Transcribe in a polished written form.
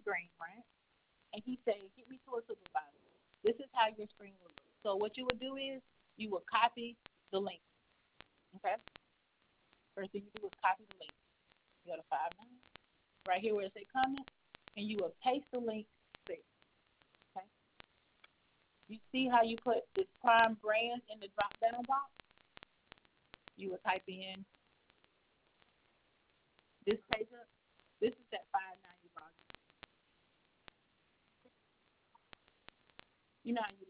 screen, right? And he said, "Get me to a supervisor. This is how your screen will look." So what you would do is you would copy the link. Okay. First thing you do is copy the link. You go to 5 9 right here where it say comment, and you will paste the link there. Okay. You see how you put this prime brand in the drop down box? You will type in this page up. This is that 5 9 you brought. You know how